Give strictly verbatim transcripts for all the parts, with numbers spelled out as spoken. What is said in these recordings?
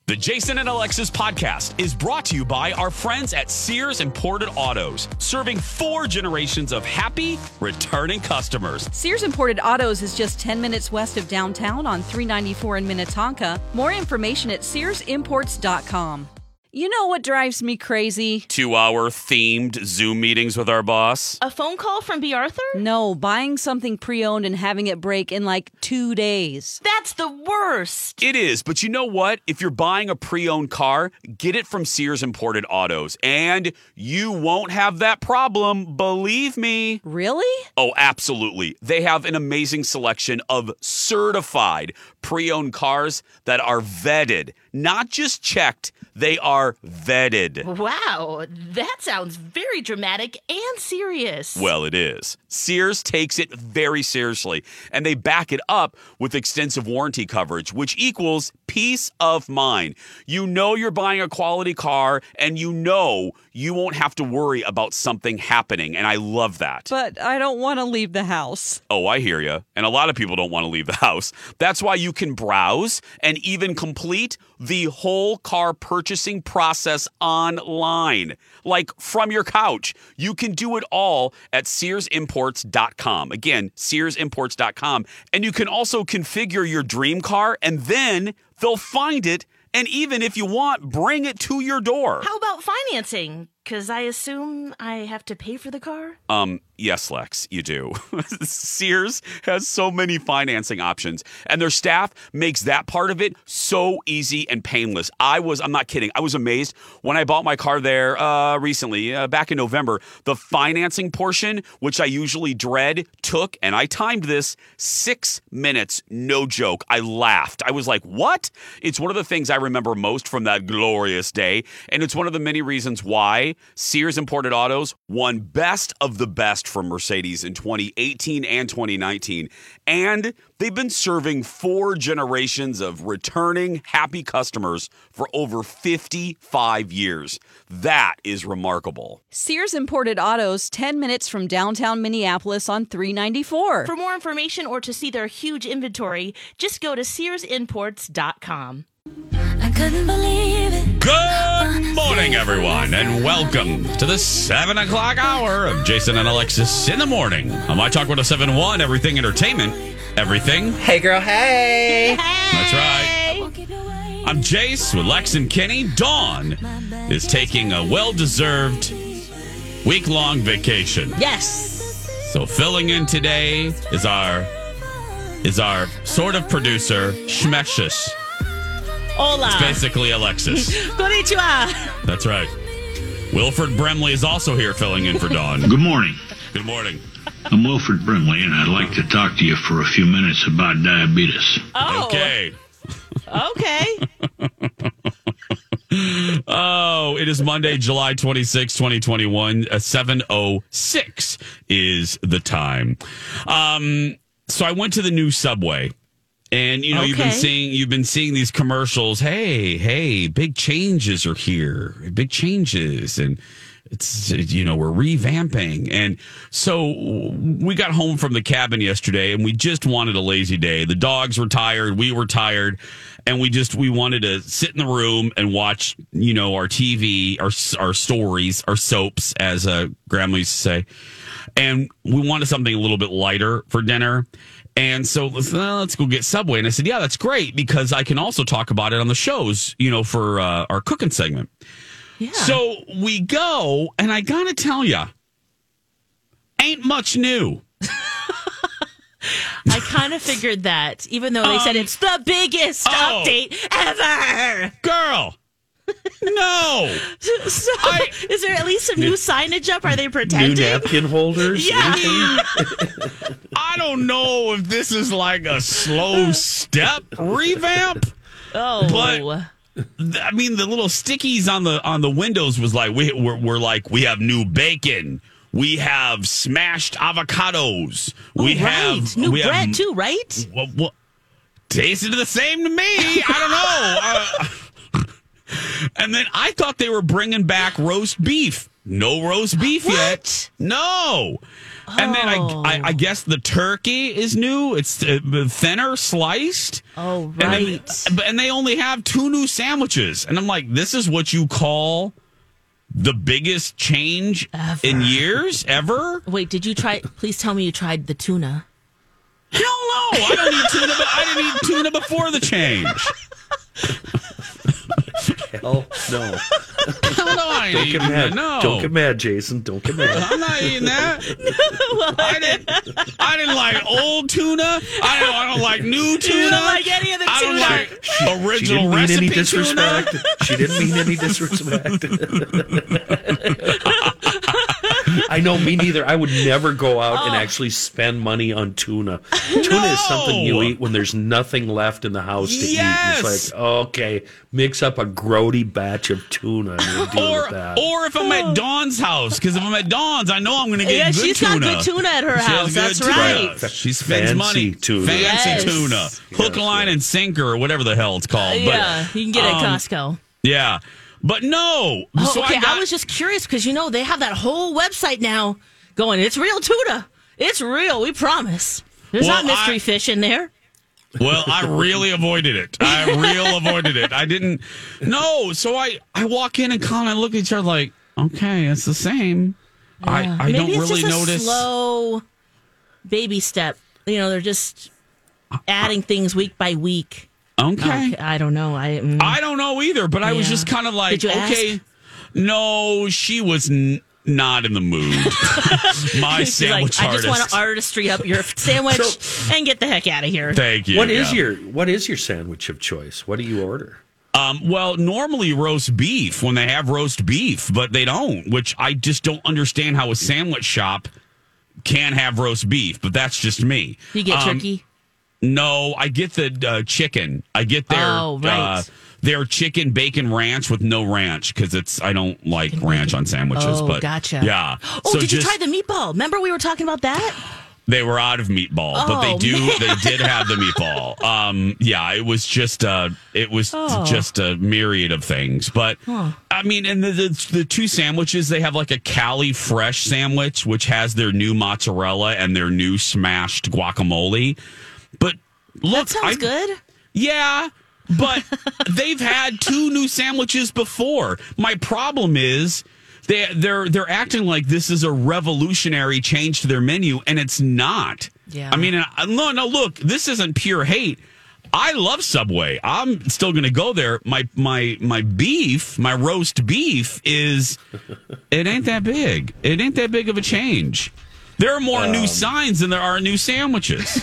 The Jason and Alexis podcast is brought to you by our friends at Sears Imported Autos, serving four generations of happy, returning customers. Sears Imported Autos is just ten minutes west of downtown on three ninety-four in Minnetonka. More information at sears imports dot com. You know what drives me crazy? Two-hour themed Zoom meetings with our boss. A phone call from B. Arthur? No, buying something pre-owned and having it break in like two days. That's the worst. It is, but you know what? If you're buying a pre-owned car, get it from Sears Imported Autos, and you won't have that problem, believe me. Really? Oh, absolutely. They have an amazing selection of certified pre-owned cars that are vetted, not just checked. They are vetted. Wow, that sounds very dramatic and serious. Well, it is. Sears takes it very seriously, and they back it up with extensive warranty coverage, which equals peace of mind. You know you're buying a quality car, and you know you won't have to worry about something happening, and I love that. But I don't want to leave the house. Oh, I hear you. And a lot of people don't want to leave the house. That's why you can browse and even complete the whole car purchasing process online, like from your couch. You can do it all at sears imports dot com. Again, sears imports dot com. And you can also configure your dream car, and then they'll find it. And even if you want, bring it to your door. How about financing? Because I assume I have to pay for the car? Um, yes, Lex, you do. Sears has so many financing options, and their staff makes that part of it so easy and painless. I was, I'm not kidding, I was amazed when I bought my car there uh, recently, uh, back in November. The financing portion, which I usually dread, took, and I timed this, six minutes, no joke. I laughed. I was like, what? It's one of the things I remember most from that glorious day, and it's one of the many reasons why Sears Imported Autos won Best of the Best from Mercedes in twenty eighteen and twenty nineteen. And they've been serving four generations of returning happy customers for over fifty-five years. That is remarkable. Sears Imported Autos, ten minutes from downtown Minneapolis on three ninety-four. For more information or to see their huge inventory, just go to sears imports dot com. I couldn't believe it. Good morning, everyone, and welcome to the seven o'clock hour of Jason and Alexis in the morning on My Talk one oh seven point one, Everything Entertainment. Everything. Hey, girl, hey. That's right. I'm Jace with Lex and Kenny. Dawn is taking a well-deserved week-long vacation. Yes. So filling in today is our is our sort of producer, Schmeshus. Hola. It's basically Alexis. Konnichiwa. That's right. Wilford Brimley is also here filling in for Dawn. Good morning. Good morning. I'm Wilford Brimley, and I'd like to talk to you for a few minutes about diabetes. Oh. Okay. Okay. Oh, it is Monday, July twenty-sixth, twenty twenty-one. Uh, seven oh six is the time. Um, so I went to the new Subway. And, you know, okay. you've been seeing you've been seeing these commercials. Hey, hey, big changes are here. Big changes. And it's, you know, we're revamping. And so we got home from the cabin yesterday and we just wanted a lazy day. The dogs were tired. We were tired. And we just we wanted to sit in the room and watch, you know, our T V, our, our stories, our soaps, as uh, Grandma used to say. And we wanted something a little bit lighter for dinner. And so let's, uh, let's go get Subway. And I said, yeah, that's great because I can also talk about it on the shows, you know, for uh, our cooking segment. Yeah. So we go, and I got to tell you, ain't much new. I kind of figured that, even though they um, said it's the biggest oh, update ever. Girl. No. So, I, is there at least some new signage up? Are they pretending? New napkin holders? Yeah. I don't know if this is like a slow step revamp. Oh. But I mean, the little stickies on the on the windows was like we we're, we're like we have new bacon. We have smashed avocados. Oh, we right. have new we bread have, too, right? Well, well, tasted the same to me. I don't know. uh, And then I thought they were bringing back roast beef. No roast beef What? yet. No. And then I, I, I guess the turkey is new. It's uh, thinner sliced. Oh, And, right. then- and they only have two new sandwiches. And I'm like, this is what you call the biggest change Ever. in years ever? Wait, did you try? Please tell me you tried the tuna. Hell no. I don't eat tuna. But I didn't eat tuna before the change. Hell no. Hell no, I ain't Don't eating get mad. that. No. Don't get mad, Jason. Don't get mad. I'm not eating that. I didn't. I didn't like old tuna. I don't. I don't like new tuna. You don't like any of the I don't tuna. like She original didn't mean recipe any disrespect. tuna. She didn't mean any disrespect. I know, me neither. I would never go out Oh. and actually spend money on tuna. Tuna is something you No. eat when there's nothing left in the house to eat. Yes. And it's like, okay, mix up a grody batch of tuna and we'll deal Or, with that. or if I'm at Dawn's house, because if I'm at Dawn's, I know I'm going to get Yeah, good she's tuna. got good tuna at her She has house. good That's tuna. right. She spends Fancy money. tuna. Fancy Yes. tuna. Hook, Yes, line, yes. and sinker, or whatever the hell it's called. Yeah, But, you can get it um, at Costco. Yeah. But no. Oh, so okay. I, I, got, was just curious because you know they have that whole website now going. It's real tuna. It's real. We promise. There's Well, not mystery I- fish in there. Well, I really avoided it. I real avoided it. I didn't. No. So I, I walk in and Colin and I look at each other like, okay, it's the same. I, I Maybe don't it's really just a notice. slow baby step. You know, they're just adding things week by week. Okay. Okay, I don't know. I mm. I don't know either, but I was Yeah. just kind of like, Did you okay. ask? No, she was n- not in the mood. My She's like, sandwich I just artist. want to artistry up your sandwich and get the heck out of here. Thank you. What is yeah. your What is your sandwich of choice? What do you order? Um, well, normally roast beef when they have roast beef, but they don't, which I just don't understand how a sandwich shop can have roast beef, but that's just me. You get Um, turkey. No, I get the uh, chicken. I get their Oh, right. uh, their chicken bacon ranch with no ranch because it's I don't like ranch on sandwiches. Oh, but gotcha. Yeah. Oh, So did just- you try the meatball? Remember we were talking about that? They were out of meatball, but they Oh, do. man. They did have the meatball. Um, yeah, it was just uh it was Oh. just a myriad of things. But I mean, and the, the the two sandwiches they have like a Cali Fresh sandwich, which has their new mozzarella and their new smashed guacamole. But look, That sounds I, good. Yeah, but they've had two new sandwiches before. My problem is they they're they're acting like this is a revolutionary change to their menu, and it's not. Yeah. I mean, uh, no, no. Look, this isn't pure hate. I love Subway. I'm still going to go there. My my my beef, my roast beef is it ain't that big. It ain't that big of a change. There are more new signs than there are new sandwiches.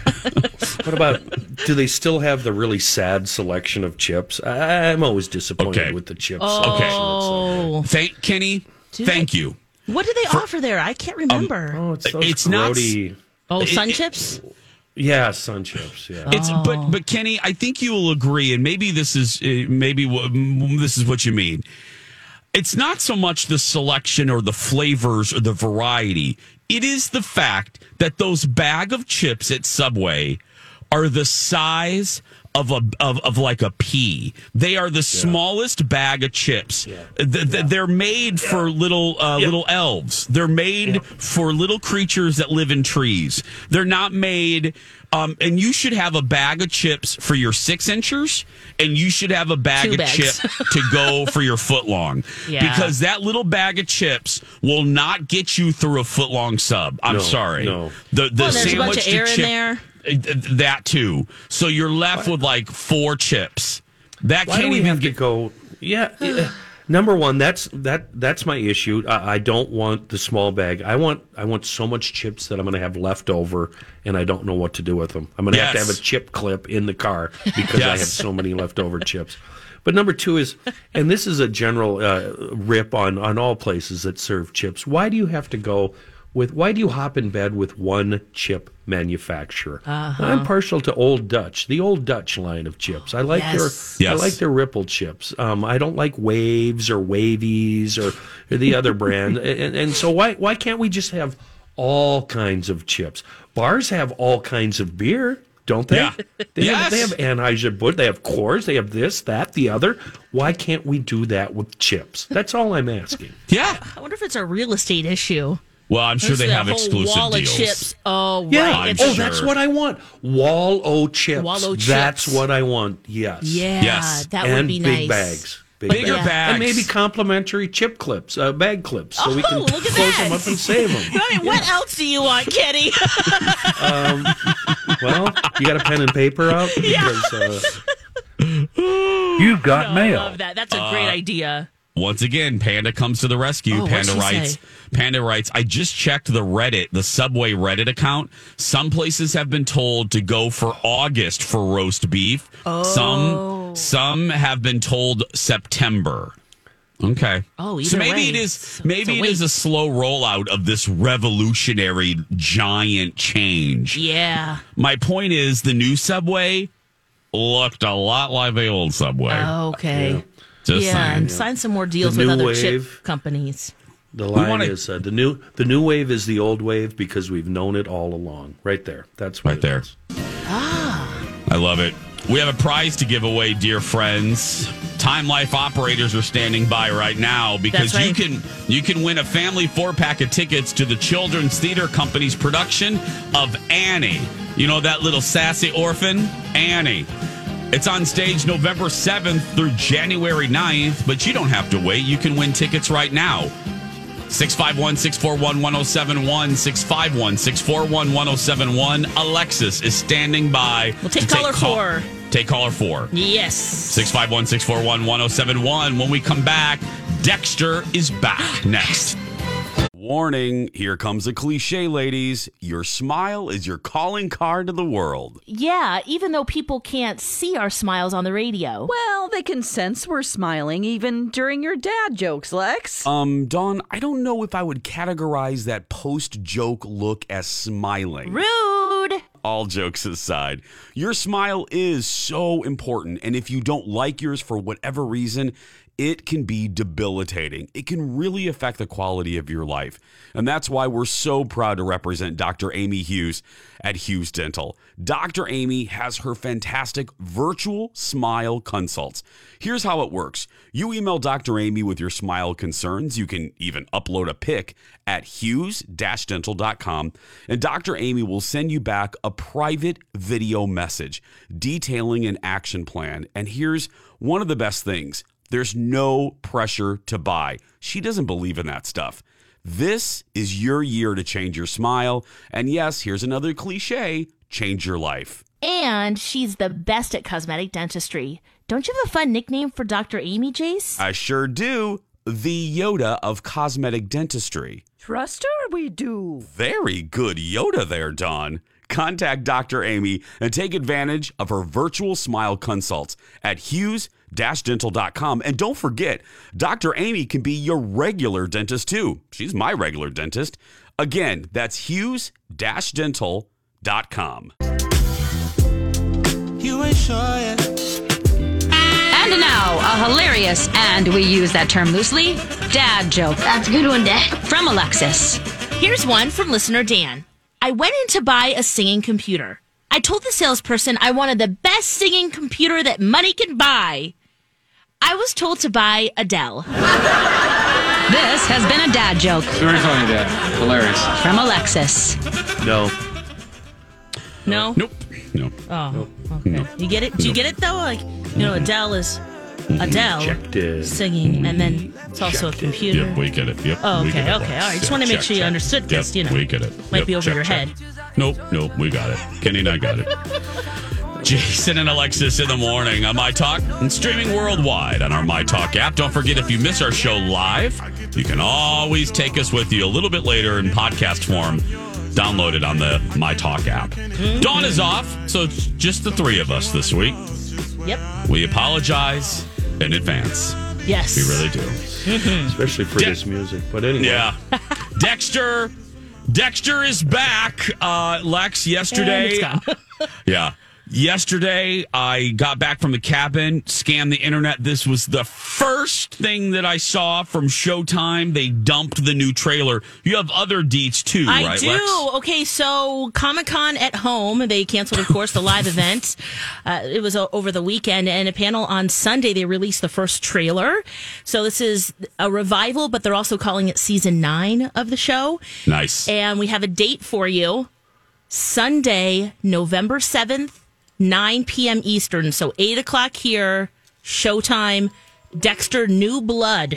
What about, do they still have the really sad selection of chips? I, I'm always disappointed Okay. with the chips. Okay. Oh, Thank Kenny. Do thank they- you. what do they offer there? I can't remember. Oh, it's those It's not- grody, oh, sun it- chips. yeah, sun chips, yeah. It's Oh. but but Kenny, I think you will agree, and maybe this is uh, maybe wha- mm, this is what you mean. It's not so much the selection or the flavors or the variety. It is the fact that those bag of chips at Subway are the size of a of, of like a pea. They are the smallest bag of chips. Th- th- They're made for little uh, little elves. They're made for little creatures that live in trees. They're not made. Um, and you should have a bag of chips for your six inchers, and you should have a bag Two of bags. chip to go for your foot long. Yeah. Because that little bag of chips will not get you through a foot long sub. I'm No, sorry. no. The the Well, there's a sandwich bunch of to air in chip, there. uh, That too. So you're left with like four chips. That Why do can't we even have to get. go? Yeah, yeah. Number one, that's that that's my issue. I, I don't want the small bag. I want I want so much chips that I'm going to have left over, and I don't know what to do with them. I'm going to have to Yes. have a chip clip in the car because I Yes. have so many leftover chips. But number two is, and this is a general uh, rip on on all places that serve chips. Why do you have to go with? Why do you hop in bed with one chip manufacturer? Uh-huh. I'm partial to Old Dutch, the Old Dutch line of chips. I like Yes. their I Yes. like their Ripple chips. Um, I don't like Waves or Wavies or, or the other brand. And, and so why why can't we just have all kinds of chips? Bars have all kinds of beer. don't they? Yeah. They, Yes. have, they have Anheuser-Busch, they have Coors, they have this, that, the other. Why can't we do that with chips? That's all I'm asking. Yeah. I wonder if it's a real estate issue. Well, I'm sure There's they that have whole exclusive wall deals. Of chips. Oh, Yeah. right. I'm It's- Oh, sure. that's what I want. Wall-O chips. Wall-O That's chips. what I want. Yes. Yeah, Yes. that and would be big nice. bags. Big Bigger Yeah. bags. And maybe complimentary chip clips, uh, bag clips, so we Oh, can look at close that. them up and save them. I mean, what else do you want, Kenny? Well, you got a pen and paper out? Because, uh, You've got I mail. love that. That's a great idea. Once again, Panda comes to the rescue. Oh, what'd Panda she writes, say? Panda writes, I just checked the Reddit, the Subway Reddit account. Some places have been told to go for August for roast beef. Oh. Some some have been told September. Okay. Oh, either so maybe way, it is it's- it's maybe a it is wait. a slow rollout of this revolutionary giant change. Yeah. My point is the new Subway looked a lot like the old Subway. Okay. Just yeah, saying. and sign some more deals The with new other chip wave. companies. the line wanna- is uh, the new the new wave is the old wave because we've known it all along. Right there. That's what Right it there. is. I love it. We have a prize to give away, dear friends. Time Life operators are standing by right now because That's you right. can you can win a family four pack of tickets to the Children's Theater Company's production of Annie. You know that little sassy orphan, Annie. It's on stage November seventh through January ninth, but you don't have to wait. You can win tickets right now. six five one, six four one, one oh seven one, six five one, six four one, one oh seven one. Alexis is standing by. We'll take to caller call- four. Take caller four. Yes. six five one, six four one, one oh seven one. When we come back, Dexter is back next. Warning, here comes a cliche, ladies. Your smile is your calling card to the world. Yeah, even though people can't see our smiles on the radio. Well, they can sense we're smiling even during your dad jokes, Lex. Um, Dawn, I don't know if I would categorize that post-joke look as smiling. Rude. All jokes aside, your smile is so important, and if you don't like yours for whatever reason, it can be debilitating. It can really affect the quality of your life. And that's why we're so proud to represent Doctor Amy Hughes at Hughes Dental. Doctor Amy has her fantastic virtual smile consults. Here's how it works. You email Doctor Amy with your smile concerns. You can even upload a pic at hughes dash dental dot com, and Doctor Amy will send you back a private video message detailing an action plan. And here's one of the best things. There's no pressure to buy. She doesn't believe in that stuff. This is your year to change your smile. And yes, here's another cliche, change your life. And she's the best at cosmetic dentistry. Don't you have a fun nickname for Doctor Amy, Jace? I sure do. The Yoda of cosmetic dentistry. Trust her, we do. Very good Yoda there, Dawn. Contact Doctor Amy and take advantage of her virtual smile consults at hughes dash dental dot com. And don't forget, Doctor Amy can be your regular dentist too. She's my regular dentist. Again, that's hughes dash dental dot com. You ain't sure yet. And now, a hilarious, and we use that term loosely, dad joke. That's a good one, Dad. From Alexis. Here's one from listener Dan. I went in to buy a singing computer. I told the salesperson I wanted the best singing computer that money can buy. I was told to buy Adele. This has been a dad joke. Very funny, Dad. Hilarious. From Alexis. No. No? Nope. No. Oh, okay. You get it? Do you get it, though? Like, you know, Adele is Adele Checked. singing, and then it's also a computer. Yep, we get it. Yep. Oh, we okay, get it. okay. All right. Just Yep, want to make check, sure you check. understood this, Yep, you know. we get it. Might Yep, be over check, your check. head. Nope, nope, we got it. Kenny and I got it. Jason and Alexis in the morning on My Talk and streaming worldwide on our My Talk app. Don't forget, if you miss our show live, you can always take us with you a little bit later in podcast form. Download it on the My Talk app. Dawn is off, so it's just the three of us this week. Yep. We apologize in advance. Yes. We really do. Especially for De- this music. But anyway. Yeah. Dexter. Dexter is back. Uh, Lex, yesterday. And it's gone. Yeah. Yesterday, I got back from the cabin, scanned the internet. This was the first thing that I saw from Showtime. They dumped the new trailer. You have other deets too, I right, do. Lex? Okay, so Comic-Con at home. They canceled, of course, the live event. Uh, it was uh, over the weekend. And a panel on Sunday, they released the first trailer. So this is a revival, but they're also calling it season nine of the show. Nice. And we have a date for you. Sunday, November seventh. nine p.m. Eastern, so eight o'clock here, Showtime, Dexter New Blood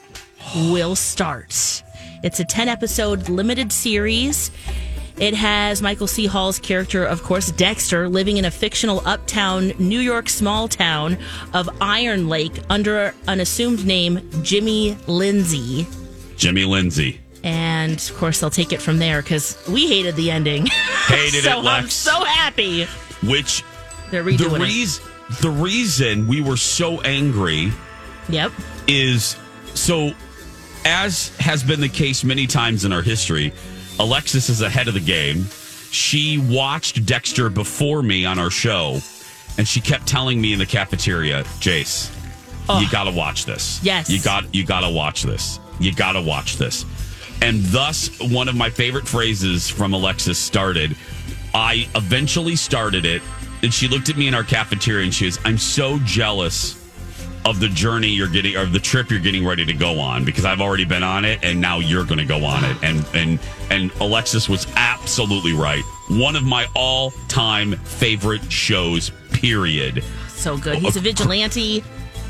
will start. It's a ten-episode limited series. It has Michael C. Hall's character, of course, Dexter, living in a fictional uptown New York small town of Iron Lake under an assumed name, Jimmy Lindsay. Jimmy Lindsay. And, of course, they'll take it from there because we hated the ending. Hated so it, Lex. I'm so happy. Which... They're redoing the, it. reas- the reason we were so angry Yep. is so, as has been the case many times in our history, Alexis is ahead of the game. She watched Dexter before me on our show, and she kept telling me in the cafeteria, Jace, Oh. you got to watch this. Yes. You got you got to watch this. You got to watch this. And thus, one of my favorite phrases from Alexis started, I eventually started it, and she looked at me in our cafeteria and she was, I'm so jealous of the journey you're getting, or the trip you're getting ready to go on, because I've already been on it and now you're going to go on it. And, and, and Alexis was absolutely right. One of my all time favorite shows, period. So good. He's a vigilante.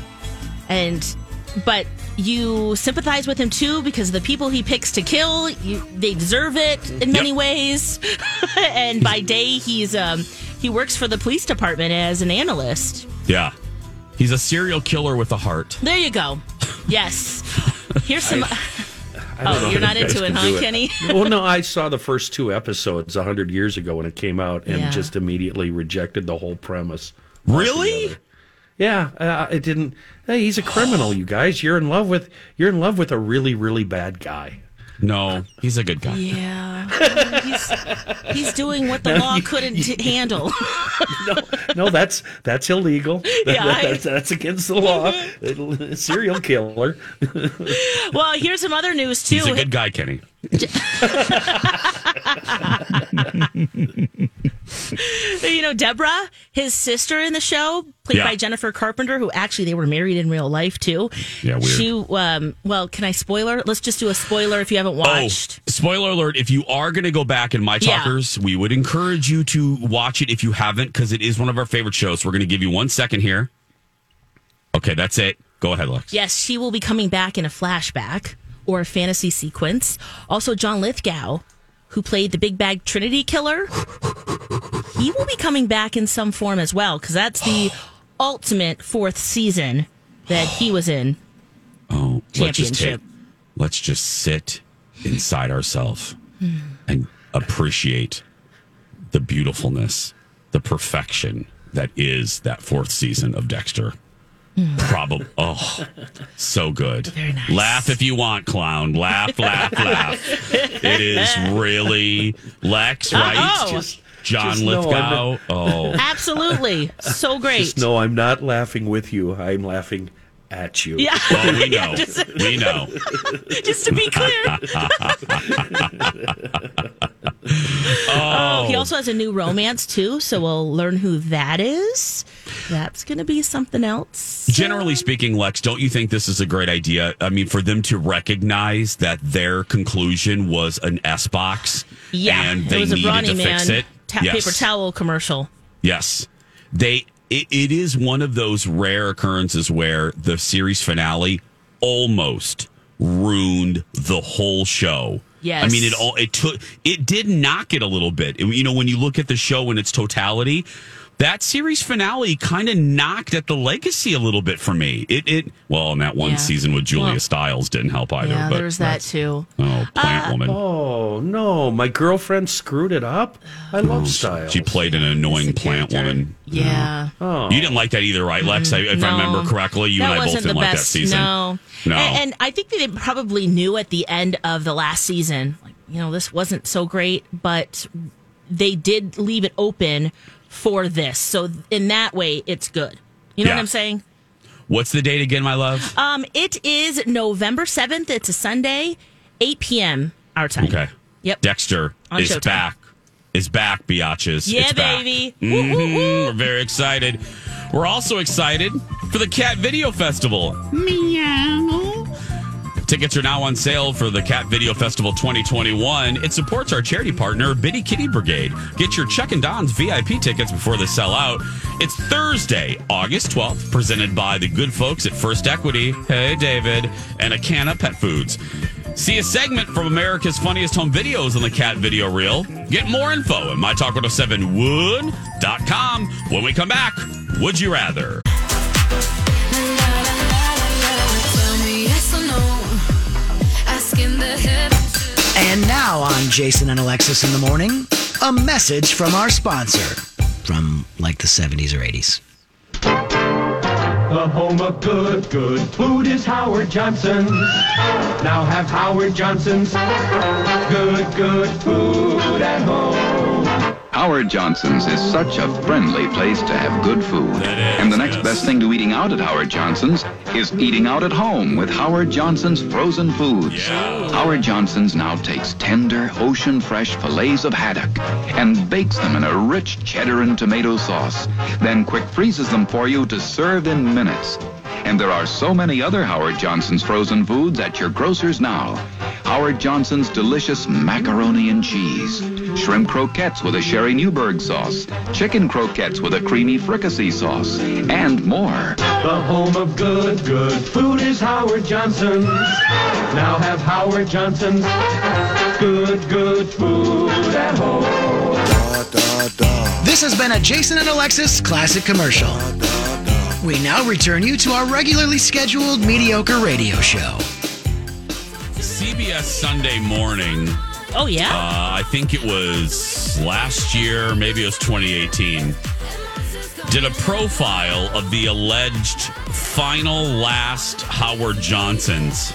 And, but you sympathize with him too because the people he picks to kill, you, they deserve it in many Yep. ways. And by day, he's, um, he works for the police department as an analyst. Yeah. He's a serial killer with a heart. There you go. Yes. Here's some. I don't Oh, know you're how not you guys into it, can huh, do Kenny? Well, no, I saw the first two episodes one hundred years ago when it came out and Yeah. just immediately rejected the whole premise. Really? altogether. Yeah, uh, it didn't. Hey, he's a criminal, you guys. You're in love with you're in love with a really, really bad guy. No, he's a good guy. Yeah. He's, he's doing what the law couldn't t- handle. No, no, that's that's illegal. Yeah, I- that's, that's against the law. Serial killer. Well, here's some other news, too. He's a good guy, Kenny. You know, Deborah, his sister in the show, played Yeah. by Jennifer Carpenter, who actually they were married in real life too. Yeah, weird. She, um, well, can I spoiler? Let's just do a spoiler if you haven't watched. Oh, spoiler alert. If you are going to go back in My Yeah. Talkers, we would encourage you to watch it if you haven't, because it is one of our favorite shows. We're going to give you one second here. Okay, that's it. Go ahead, Lex. Yes, she will be coming back in a flashback or a fantasy sequence. Also, John Lithgow, who played the Big Bag Trinity Killer, he will be coming back in some form as well, because that's the ultimate fourth season that he was in. Oh, let's just take, Championship. let's just sit inside ourselves and appreciate the beautifulness, the perfection that is that fourth season of Dexter. Probably. Oh, so good. Very nice. Laugh if you want, clown. Laugh, laugh, laugh. It is really Lex, right? Oh. Just, John just know I'm Lithgow. Oh, Absolutely. So great. Just know I'm not laughing with you. I'm laughing at you. Yeah. well, we know. Yeah, just, We know. just to be clear. Oh, He also has a new romance, too, so we'll learn who that is. That's going to be something else. generally speaking, Lex, don't you think this is a great idea? I mean, for them to recognize that their conclusion was an S box, Yeah, and it they was a needed Brawny to Man fix it. ta- Yes. paper towel commercial. Yes, they. It, it is one of those rare occurrences where the series finale almost ruined the whole show. Yes. I mean, it all it took it did knock it a little bit. You know, when you look at the show in its totality, that series finale kind of knocked at the legacy a little bit for me. It it well, and that one Yeah. season with Julia Well, Stiles didn't help either. Yeah, but there was that, that's- too. Oh, plant woman. Oh no, my girlfriend screwed it up. I love Styles. She played an annoying It's a plant character. woman. Yeah. Oh. You didn't like that either, right, Lex? I if No. I remember correctly, you that and I both wasn't didn't the like best. that season. No. No. And, and I think they probably knew at the end of the last season, like, you know, this wasn't so great, but they did leave it open for this. So in that way, it's good. You know Yeah. what I'm saying? What's the date again, my love? Um, it is November seventh. It's a Sunday, eight p.m. our time. Okay. Yep. Dexter On is Showtime. back. Is back, biatches. Yeah, it's back. baby. Mhm. Woo, woo, woo. We're very excited. We're also excited for the Cat Video Festival. Meow. Tickets are now on sale for the Cat Video Festival twenty twenty-one. It supports our charity partner, Bitty Kitty Brigade. Get your Chuck and Don's V I P tickets before they sell out. It's Thursday, August twelfth, presented by the good folks at First Equity. Hey, David. And Acana Pet Foods. See a segment from America's Funniest Home Videos on the Cat Video Reel. Get more info at my talk one oh seven wood dot com. When we come back, Would You Rather? And now on Jason and Alexis in the Morning, a message from our sponsor from like the seventies or eighties. The home of good, good food is Howard Johnson's. Now have Howard Johnson's good, good food at home. Howard Johnson's is such a friendly place to have good food. That is, and the next yes. best thing to eating out at Howard Johnson's is eating out at home with Howard Johnson's frozen foods. Yeah. Howard Johnson's now takes tender, ocean-fresh fillets of haddock and bakes them in a rich cheddar and tomato sauce, then quick freezes them for you to serve in minutes. And there are so many other Howard Johnson's frozen foods at your grocers now. Howard Johnson's delicious macaroni and cheese, shrimp croquettes with a Sherry Newberg sauce, chicken croquettes with a creamy fricassee sauce, and more. The home of good, good food is Howard Johnson's. Now have Howard Johnson's good, good food at home. This has been a Jason and Alexis classic commercial. We now return you to our regularly scheduled mediocre radio show. C B S Sunday Morning. Oh, yeah? Uh, I think it was last year, maybe it was twenty eighteen, did a profile of the alleged final last Howard Johnsons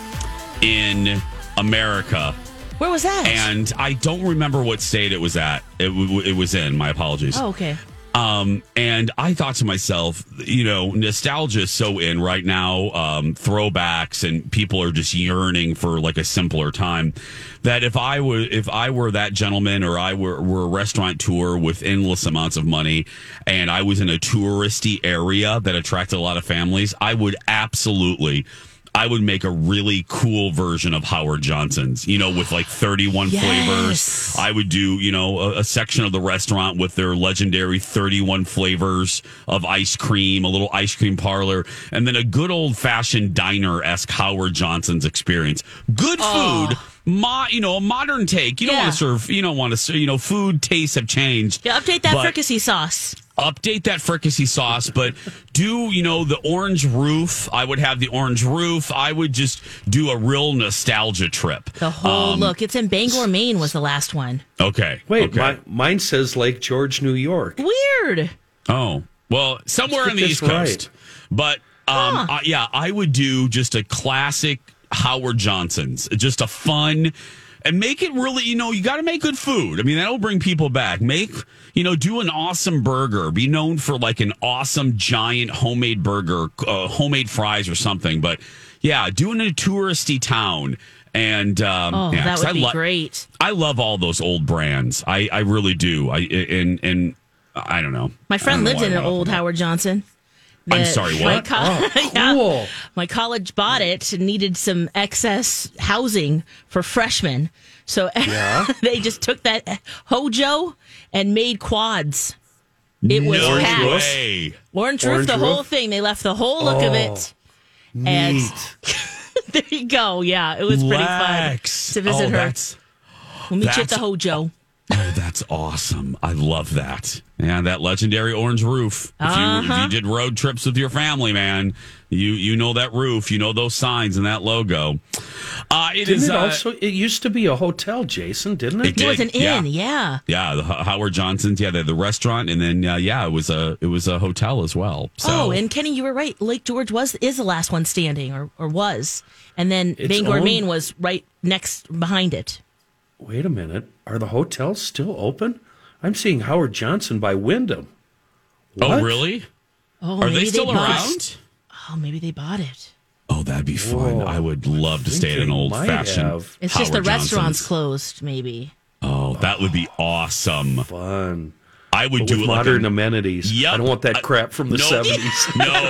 in America. Where was that? And I don't remember what state it was at. It, w- it was in. My apologies. Oh, okay. Um, and I thought to myself, you know, nostalgia is so in right now, um, throwbacks, and people are just yearning for like a simpler time. That if I were, if I were that gentleman, or I were, were a restaurateur with endless amounts of money, and I was in a touristy area that attracted a lot of families, I would absolutely. I would make a really cool version of Howard Johnson's, you know, with like thirty-one Yes. flavors. I would do, you know, a, a section of the restaurant with their legendary thirty-one flavors of ice cream, a little ice cream parlor, and then a good old fashioned diner-esque Howard Johnson's experience. Good Oh. food. Mo- you know, a modern take. You don't Yeah. want to serve, you don't want to serve, you know, food tastes have changed. Yeah, update that but- fricassee sauce. Update that fricassee sauce, but do, you know, the orange roof. I would have the orange roof. I would just do a real nostalgia trip. The whole Um, look. It's in Bangor, Maine was the last one. Okay. Wait, okay. my, mine says Lake George, New York. Weird. Oh, well, somewhere Let's on get the this East Coast. But, um, Huh. uh, yeah, I would do just a classic Howard Johnson's. Just a fun, and make it really, you know, you got to make good food. I mean, that'll bring people back. Make, you know, do an awesome burger. Be known for like an awesome giant homemade burger, uh, homemade fries or something. But yeah, do it in a touristy town. And um, Oh, yeah, that 'cause would I be lo- great. I love all those old brands. I, I really do. I and and I don't know. My I friend don't know lived why in I an went off old on that. Howard Johnson. I'm The- sorry, My what? co- Oh, Yeah. cool. My college bought it and needed some excess housing for freshmen. So they just took that Hojo and made quads. It was No packed. way. Orange roof, Orange the roof? whole thing. They left the whole look of Oh, it. And Neat. there you go. Yeah, it was pretty fun Lex. to visit oh, her. That's, We'll meet you at that's- the Hojo. oh, that's awesome. I love that. Yeah, that legendary orange roof. If, you, if Uh-huh. you did road trips with your family, man, you you know that roof. You know those signs and that logo. Uh, it Didn't is it uh, also? It used to be a hotel, Jason, didn't it? It It was an did, yeah. inn, yeah. Yeah, the H- Howard Johnson's. Yeah, the, the restaurant, and then uh, yeah, it was a it was a hotel as well. So, Oh, and Kenny, you were right. Lake George was is the last one standing, or, or was, and then It's Bangor, owned- Maine was right next behind it. Wait a minute. Are the hotels still open? I'm seeing Howard Johnson by Wyndham. Oh, What? really? Oh, Are maybe they still bought- around? Oh, maybe they bought it. Oh, that'd be fun. Whoa. I would love to think stay at they an old might fashioned. have. It's just the Howard restaurant's Johnson's. closed, maybe. Oh, that would be awesome. Fun. I would But do with it like modern a, amenities. Yep. I don't want that I- crap from the no. seventies.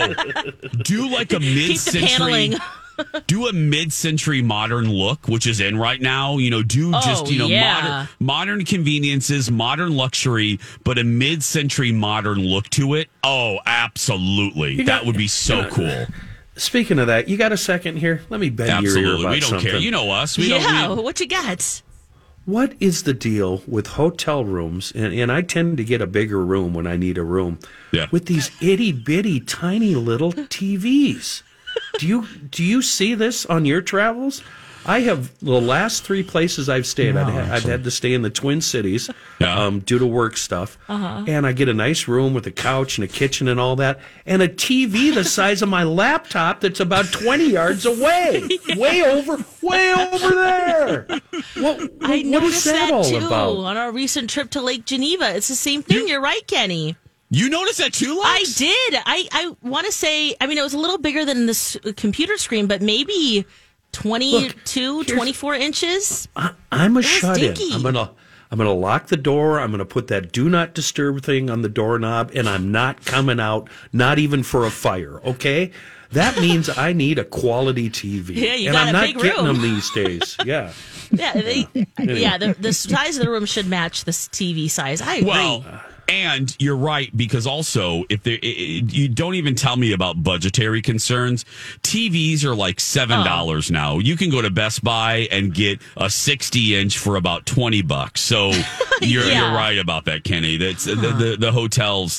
No, do like a Keep the mid-century. paneling. Do a mid-century modern look, which is in right now. You know, do just Oh, you know yeah. modern modern conveniences, modern luxury, but a mid-century modern look to it. Oh, absolutely, got- that would be so Yeah. cool. Speaking of that, you got a second here? Let me bend your ear Absolutely, about we don't something. care. You know us. We yeah, don't. We, what you got? What is the deal with hotel rooms? And, and I tend to get a bigger room when I need a room. Yeah. With these itty bitty tiny little T Vs. Do you do you see this on your travels? I have the last three places I've stayed. I've, had, I've had to stay in the Twin Cities Yeah. um, due to work stuff, Uh-huh. and I get a nice room with a couch and a kitchen and all that, and a T V the size of my laptop that's about twenty yards away, way over, way over there. What, what, I what noticed is that, that, all too about? on our recent trip to Lake Geneva. It's the same thing. You're right, Kenny. you noticed that too, Lex? I did. I, I want to say, I mean, it was a little bigger than this computer screen, but maybe twenty-two, Look, here's- twenty-four inches. I, I'm a was shut in. dinky. I'm gonna I'm gonna lock the door. I'm gonna put that do not disturb thing on the doorknob, and I'm not coming out, not even for a fire. Okay, that means I need a quality T V, Yeah, you and got I'm a not big getting room. them these days. Yeah, Yeah, they, yeah. The, the size of the room should match the T V size. I agree. Well, and you're right, because also if there, you don't even tell me about budgetary concerns. T Vs are like seven dollars now. You can go to Best Buy and get a sixty inch for about twenty bucks. So you're Yeah. you're right about that, Kenny. That's the, the the hotels.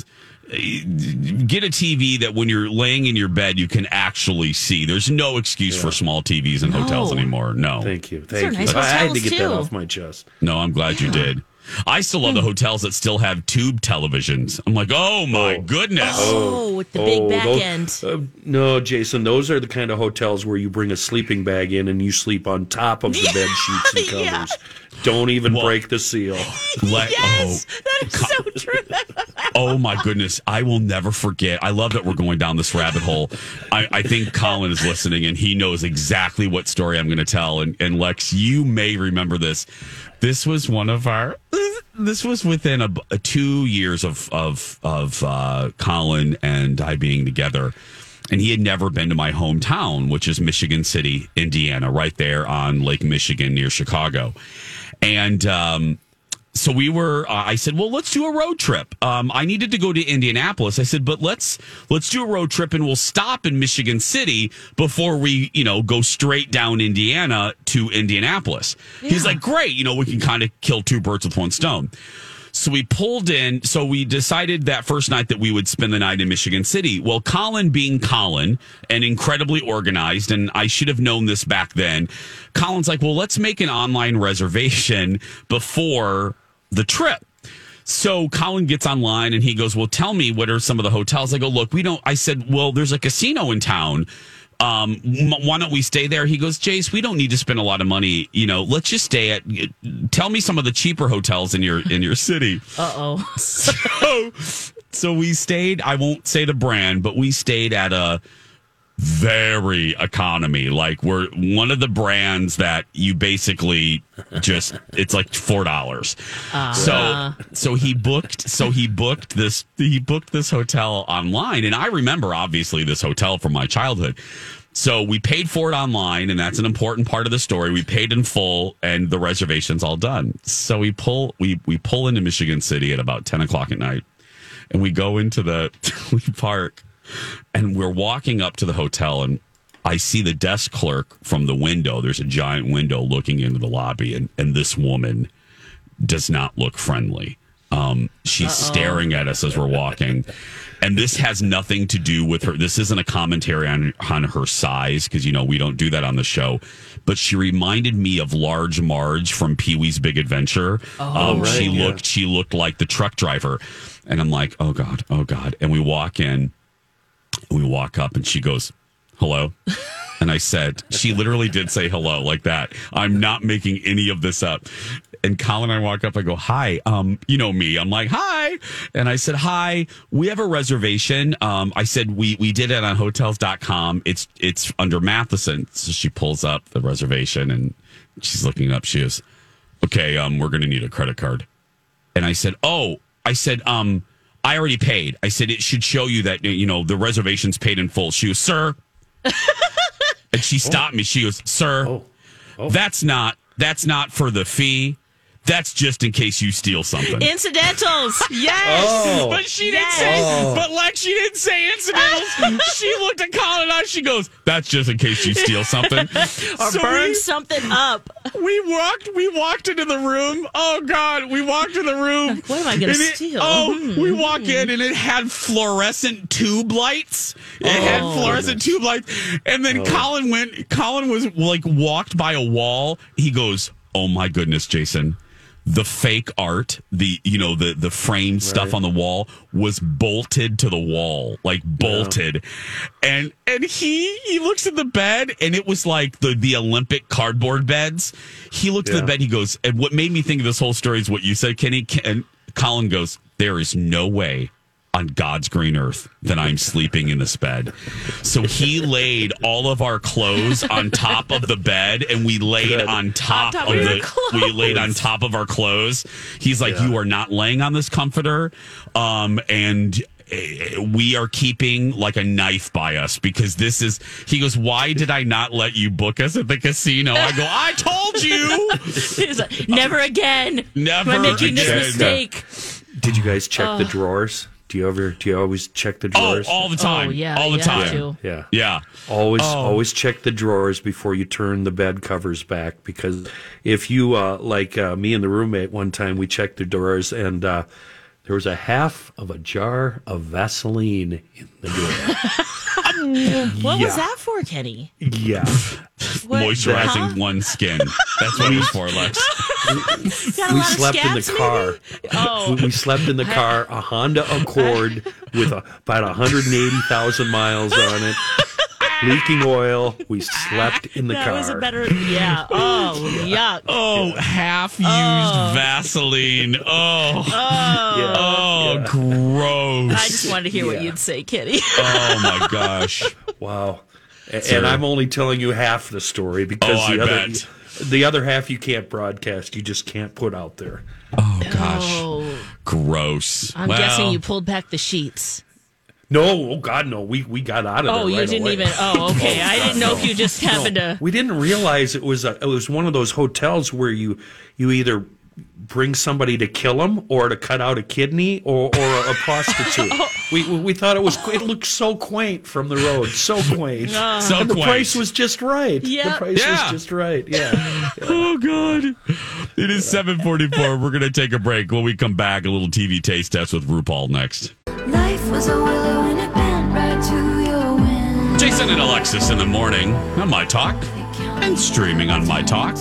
Get a T V that when you're laying in your bed you can actually see. There's no excuse for small T Vs in hotels No. anymore. No. thank you, are thank you. nice I had to hotels, get that too. off my chest. No, I'm glad you did. I still love the hotels that still have tube televisions. I'm like, oh my goodness. Oh, with the big back those- end. uh, no, Jason, those are the kind of hotels where you bring a sleeping bag in and you sleep on top of the bed sheets and covers. Yeah. Don't even Well- break the seal. Let- Yes, oh, that is so true. oh my goodness. I will never forget. I love that we're going down this rabbit hole. I, I think Colin is listening and he knows exactly what story I'm going to tell. And, and Lex, you may remember this. This was one of our. This was within a, a two years of of of uh, Colin and I being together, and he had never been to my hometown, which is Michigan City, Indiana, right there on Lake Michigan near Chicago, and. Um, So we were. Uh, I said, "Well, let's do a road trip." Um, I needed to go to Indianapolis. I said, "But let's let's do a road trip, and we'll stop in Michigan City before we, you know, go straight down Indiana to Indianapolis." He's like, "Great, you know, we can kind of kill two birds with one stone." So we pulled in. So we decided that first night that we would spend the night in Michigan City. Well, Colin being Colin and incredibly organized, and I should have known this back then. Colin's like, "Well, let's make an online reservation before the trip." So Colin gets online and he goes, "Well, tell me, what are some of the hotels?" I go, "Look, we don't." I said, "Well, there's a casino in town. Um, m- why don't we stay there?" He goes, "Jace, we don't need to spend a lot of money. You know, let's just stay at. Tell me some of the cheaper hotels in your in your city." Uh oh. So, so we stayed. I won't say the brand, but we stayed at a very economy. Like, we're one of the brands that you basically just, it's like four dollars. Uh, So, so he booked, so he booked this, he booked this hotel online. And I remember obviously this hotel from my childhood. So we paid for it online, and that's an important part of the story. We paid in full, and the reservation's all done. So we pull, we, we pull into Michigan City at about ten o'clock at night, and we go into the, we park. And we're walking up to the hotel, and I see the desk clerk from the window. There's a giant window looking into the lobby, and, and this woman does not look friendly. Um, she's Uh-oh. staring at us as we're walking. And this has nothing to do with her. This isn't a commentary on, on her size, because, you know, we don't do that on the show. But she reminded me of Large Marge from Pee-wee's Big Adventure. Oh, um, right, she yeah. looked, she looked like the truck driver. And I'm like, oh, God, oh, God. And we walk in. We walk up and she goes, "Hello." And I said, she literally did say hello like that. I'm not making any of this up. and Colin and I walk up. I go, hi. Um, you know me. I'm like, hi. And I said, hi. We have a reservation. Um, I said, we we did it on hotels dot com. It's it's under Matheson. So she pulls up the reservation and she's looking up. She goes, okay, um, we're going to need a credit card. And I said, oh, I said, um, I already paid. I said, it should show you that, you know, the reservation's paid in full. She goes, sir. And she stopped oh. me. She goes, sir, oh. Oh. that's not, that's not for the fee. That's just in case you steal something. Incidentals. Yes. Oh. But she didn't yes. say, oh. but like she didn't say incidentals. She looked at Colin and I, she goes, that's just in case you steal something. Or so burn we, something up. We walked, we walked into the room. Oh God, we walked in the room. What am I going to steal? Oh, hmm. we walk in and it had fluorescent tube lights. It oh, had fluorescent goodness. tube lights. And then oh. Colin went, Colin was like walked by a wall. He goes, oh my goodness, Jason. The fake art, the you know the the framed right. stuff on the wall was bolted to the wall, like bolted, yeah. and and he he looks at the bed and it was like the the Olympic cardboard beds. He looked yeah. at the bed. He goes, and what made me think of this whole story is what you said, Kenny. And Colin goes, there is no way on God's green earth that I'm sleeping in this bed. So he laid all of our clothes on top of the bed, and we laid Good. on top, on top of, of the clothes. we laid on top of our clothes. He's like, yeah. you are not laying on this comforter, um, and we are keeping like a knife by us because this is. He goes, why did I not let you book us at the casino? I go, I told you. He's like, never again. Never I'm making again. this mistake. Did you guys check uh, the drawers? Do you ever? Do you always check the drawers? Oh, all the time. Oh, yeah, all the time. To. Yeah, yeah. Always, oh. always check the drawers before you turn the bed covers back because if you, uh, like uh, me and the roommate, one time we checked the drawers and uh, there was a half of a jar of Vaseline in the drawer. What yeah. was that for, Kenny? Yeah, what? Moisturizing Huh? one's skin. That's what it was for, Lex. We slept in the car. Oh. We, we slept in the car, a Honda Accord with a, about one hundred eighty thousand miles on it, leaking oil. We slept in the that car. That was a better, yeah. Oh, yuck. Oh, yeah. half-used oh. Vaseline. Oh, oh, yeah. oh yeah. gross. I just wanted to hear yeah. what you'd say, Kenny. Oh, my gosh. Wow. And, Sir. and I'm only telling you half the story because oh, the I other bet. the other half you can't broadcast. You just can't put out there. Oh, gosh. Oh. Gross. I'm well, guessing you pulled back the sheets. No, oh God, no. We we got out of there. Oh, you right didn't away. even. Oh, okay. oh, I didn't God, know no. if you just happened no. to. We didn't realize it was a, it was one of those hotels where you you either bring somebody to kill them or to cut out a kidney or, or a, a prostitute. oh. We we thought it was it looked so quaint from the road, so quaint. Oh. So and the quaint. price was just right. Yeah. The price yeah. was just right. Yeah. yeah. Oh God. It is seven forty-four. We're going to take a break. When we come back, a little T V taste test with RuPaul next. Life was a willow and it bent right to your wind. Jason and Alexis in the morning on My Talk and streaming on my talk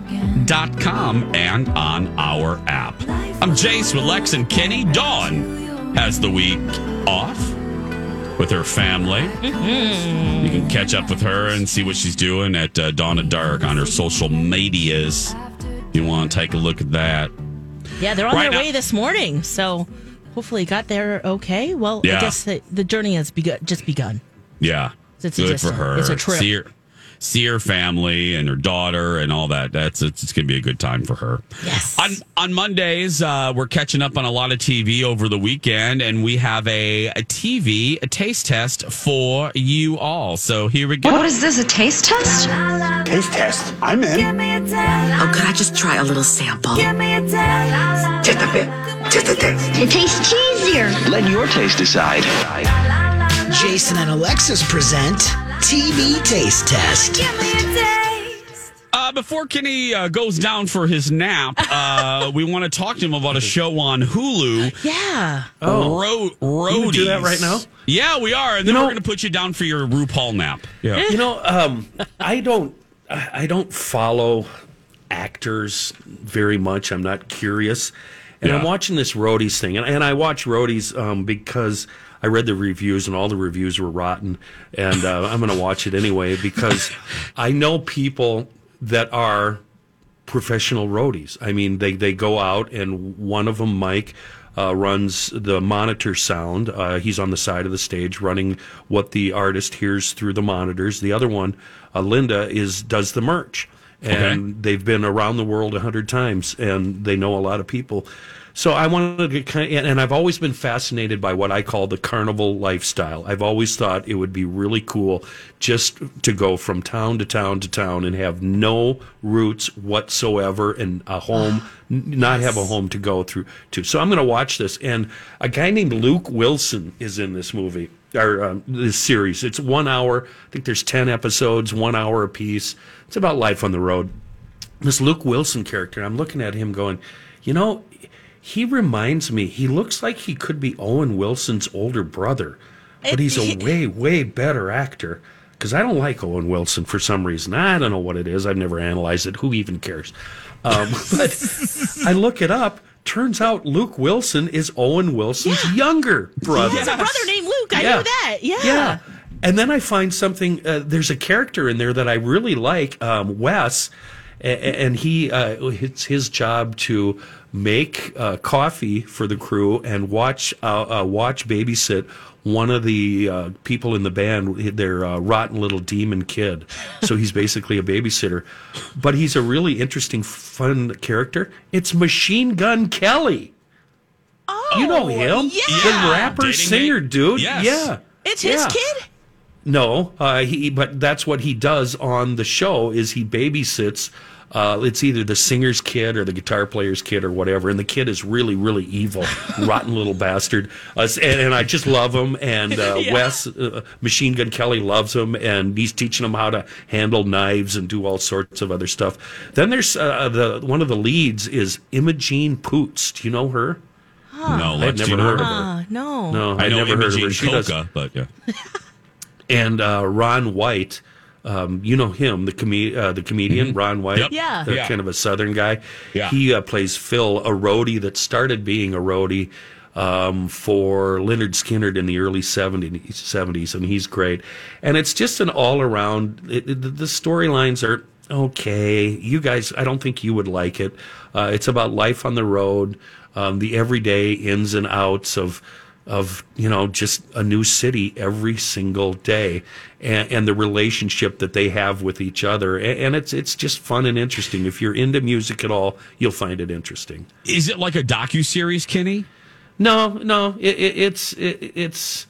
dot com and on our app. I'm Jace with Lex and Kenny. Dawn has the week off with her family. Mm-hmm. You can catch up with her and see what she's doing at uh, Dawn at Dark on her social medias. You want to take a look at that. Yeah, they're on right their now, way this morning, so hopefully got there okay. Well, yeah. I guess the, the journey has begun, just begun. Yeah, it's good just for a, her. It's a trip. See her, see her family and her daughter and all that. That's it's, it's going to be a good time for her. Yes. On on Mondays, uh, we're catching up on a lot of T V over the weekend, and we have a, a T V a taste test for you all. So here we go. What is this? A taste test? Taste test. I'm in. Oh, could I just try a little sample? Just a bit. Just a taste. It tastes cheesier. Let your taste decide. Jason and Alexis present T V Taste Test. Uh, before Kenny uh, goes down for his nap, uh, we want to talk to him about a show on Hulu. Yeah. Oh. Ro- Roadies. You do that right now? Yeah, we are. And then you know, we're going to put you down for your RuPaul nap. Yeah. You know, um, I don't, I don't follow actors very much. I'm not curious. And yeah. I'm watching this Roadies thing. And, and I watch Roadies um, because I read the reviews and all the reviews were rotten. And uh, I'm going to watch it anyway because I know people that are professional roadies. I mean, they, they go out, and one of them, Mike, uh, runs the monitor sound. Uh, he's on the side of the stage running what the artist hears through the monitors. The other one, uh, Linda, is does the merch. And okay. they've been around the world a hundred times, and they know a lot of people. So I wanted to kind of, and I've always been fascinated by what I call the carnival lifestyle. I've always thought it would be really cool just to go from town to town to town and have no roots whatsoever, and a home, not have a home to go through to. So I'm going to watch this, and a guy named Luke Wilson is in this movie, or um, this series. It's one hour. I think there's ten episodes, one hour apiece. It's about life on the road. This Luke Wilson character, I'm looking at him going, you know, he reminds me, he looks like he could be Owen Wilson's older brother, but he's a way, way better actor. Because I don't like Owen Wilson for some reason. I don't know what it is. I've never analyzed it. Who even cares? Um, but I look it up. Turns out Luke Wilson is Owen Wilson's yeah. younger brother. He has a brother named Luke. I yeah. knew that. Yeah. Yeah. And then I find something, uh, there's a character in there that I really like, um, Wes, and, and he, uh, it's his job to make uh, coffee for the crew and watch uh, uh, watch babysit one of the uh, people in the band, their uh, rotten little demon kid. So he's basically a babysitter. But he's a really interesting, fun character. It's Machine Gun Kelly. Oh, you know him? Yeah. The rapper, Dating singer, me. dude. Yes. Yeah. It's his yeah. kid? No, uh, he. But that's what he does on the show, is he babysits. Uh, it's either the singer's kid or the guitar player's kid or whatever, and the kid is really, really evil, rotten little bastard. Uh, and, and I just love him. And uh, yeah. Wes, uh, Machine Gun Kelly, loves him, and he's teaching him how to handle knives and do all sorts of other stuff. Then there's uh, the one of the leads is Imogene Poots. Do you know her? Huh. No, I've never heard of her. Uh, no, no, I, I know never heard of her. Imogene She Coca, does. but yeah. And uh, Ron White. Um, you know him, the com- uh, the comedian, mm-hmm. Ron White. Yep. Yeah. The, yeah. Kind of a Southern guy. Yeah. He uh, plays Phil, a roadie that started being a roadie um, for Lynyrd Skynyrd in the early seventies, and he's great. And it's just an all-around, it, it, the storylines are okay. You guys, I don't think you would like it. Uh, it's about life on the road, um, the everyday ins and outs of of, you know, just a new city every single day, and, and the relationship that they have with each other. And, and it's it's just fun and interesting. If you're into music at all, you'll find it interesting. Is it like a docuseries, Kenny? No, no, it, it, it's it, it's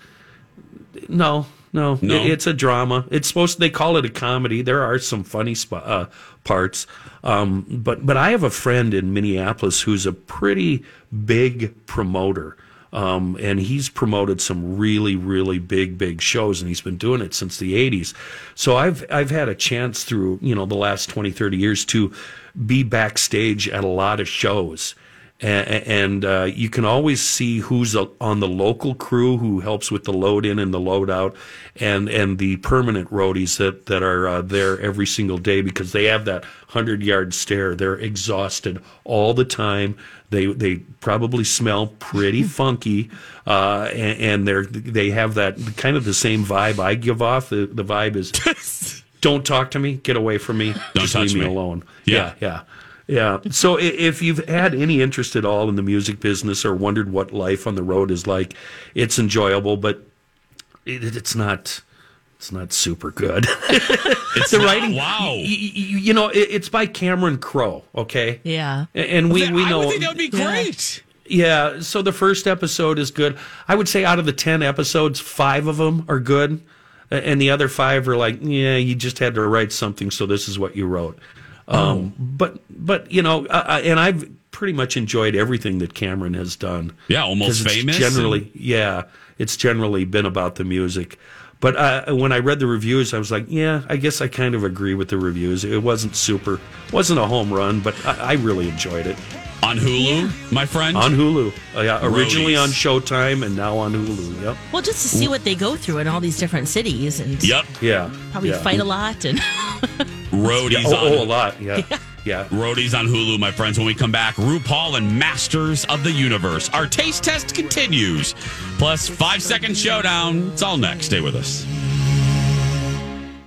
no, no, no. It, it's a drama. It's supposed to, they call it a comedy. There are some funny sp- uh, parts, um, but but I have a friend in Minneapolis who's a pretty big promoter. Um, and he's promoted some really, really big, big shows, and he's been doing it since the eighties. So I've I've had a chance through, you know, the last twenty, thirty years to be backstage at a lot of shows. And, and uh, you can always see who's on the local crew who helps with the load in and the load out, and, and the permanent roadies that, that are uh, there every single day, because they have that hundred-yard stare. They're exhausted all the time. They they probably smell pretty funky, uh, and, and they're they have that kind of the same vibe I give off. The the vibe is, don't talk to me, get away from me, don't just touch leave me, me alone. Yeah, yeah, yeah. yeah. So if you've had any interest at all in the music business or wondered what life on the road is like, it's enjoyable, but it, it's not. It's not super good. It's the not, writing. Wow. You, you, you know, it, it's by Cameron Crowe. Okay. Yeah. And we, we know. I would think that would be great. Yeah. So the first episode is good. I would say out of the ten episodes, five of them are good, and the other five are like, yeah, you just had to write something, so this is what you wrote. Oh. Um, but but you know, uh, and I've pretty much enjoyed everything that Cameron has done. Yeah, Almost it's Famous. Generally, and... yeah, it's generally been about the music. But uh, when I read the reviews, I was like, yeah, I guess I kind of agree with the reviews. It wasn't super, wasn't a home run, but I, I really enjoyed it. On Hulu, yeah. my friend? On Hulu. Uh, yeah, originally Roadies. on Showtime and now on Hulu. Yep. Well, just to see what they go through in all these different cities. And yep. Yeah. Probably yeah. fight a lot. And Roadies yeah. Oh, on oh, a lot. Yeah. yeah. Yeah. Roadies on Hulu, my friends. When we come back, RuPaul and Masters of the Universe. Our taste test continues. Plus, five second showdown. It's all next. Stay with us.